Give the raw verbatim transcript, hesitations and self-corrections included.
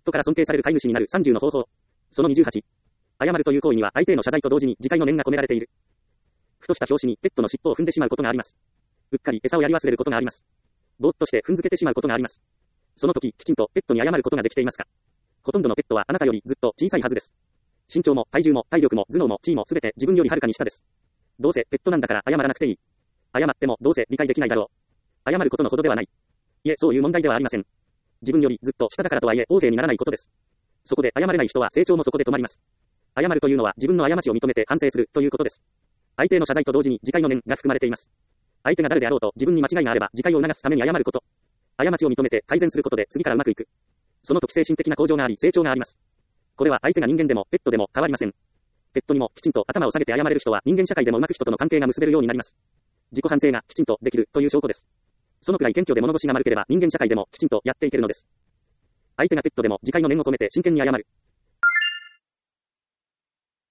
トから尊敬される飼い主になるさんじゅうの方法。そのにじゅうはち。謝るという行為には相手への謝罪と同時に自戒の念が込められている。ふとした拍子にペットの尻尾を踏んでしまうことがあります。うっかり餌をやり忘れることがあります。ぼーっとして踏んづけてしまうことがあります。その時、きちんとペットに謝ることができていますか？ほとんどのペットはあなたよりずっと小さいはずです。身長も体重も体力も頭脳も地位もすべて自分よりはるかに下です。どうせペットなんだから謝らなくていい。謝ってもどうせ理解できないだろう。謝ることのほどではない。いえ、そういう問題ではありません。自分よりずっと下だからとはいえ OK にならないことです。そこで謝れない人は成長もそこで止まります。謝るというのは自分の過ちを認めて反省するということです。相手への謝罪と同時に自戒の念が含まれています。相手が誰であろうと自分に間違いがあれば自戒を促すために謝ること。過ちを認めて改善することで次からうまくいく。その時精神的な向上があり成長があります。これは相手が人間でもペットでも変わりません。ペットにもきちんと頭を下げて謝れる人は人間社会でもうまく人との関係が結べるようになります。自己反省がきちんとできるという証拠です。そのくらい謙虚で物腰が丸ければ人間社会でもきちんとやっていけるのです。相手がペットでも自戒の念を込めて真剣に謝る。